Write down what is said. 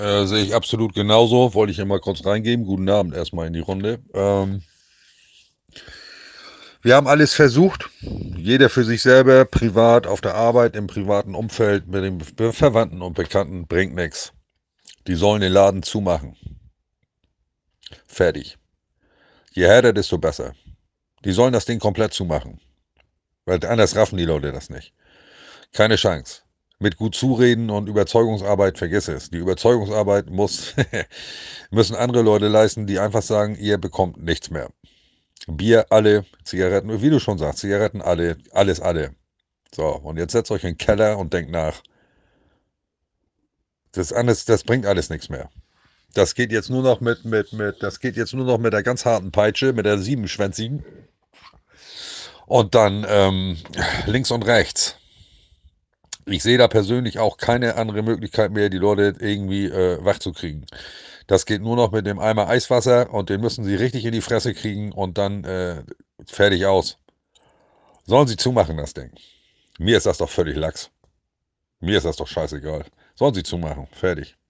Sehe ich absolut genauso. Wollte ich ja mal kurz reingeben. Guten Abend erstmal in die Runde. Wir haben alles versucht. Jeder für sich selber, privat, auf der Arbeit, im privaten Umfeld, mit den Verwandten und Bekannten, bringt nichts. Die sollen den Laden zumachen. Fertig. Je härter, desto besser. Die sollen das Ding komplett zumachen. Weil anders raffen die Leute das nicht. Keine Chance. Mit gut zureden und Überzeugungsarbeit vergiss es. Die Überzeugungsarbeit müssen andere Leute leisten, die einfach sagen, ihr bekommt nichts mehr. Bier alle, Zigaretten, wie du schon sagst, Zigaretten alle, alles alle. So, und jetzt setzt euch in den Keller und denkt nach. Das bringt alles nichts mehr. Das geht jetzt nur noch das geht jetzt nur noch mit der ganz harten Peitsche, mit der siebenschwänzigen. Und dann links und rechts. Ich sehe da persönlich auch keine andere Möglichkeit mehr, die Leute irgendwie wach zu kriegen. Das geht nur noch mit dem Eimer Eiswasser und den müssen sie richtig in die Fresse kriegen und dann fertig aus. Sollen sie zumachen, das Ding. Mir ist das doch völlig lax. Mir ist das doch scheißegal. Sollen sie zumachen. Fertig.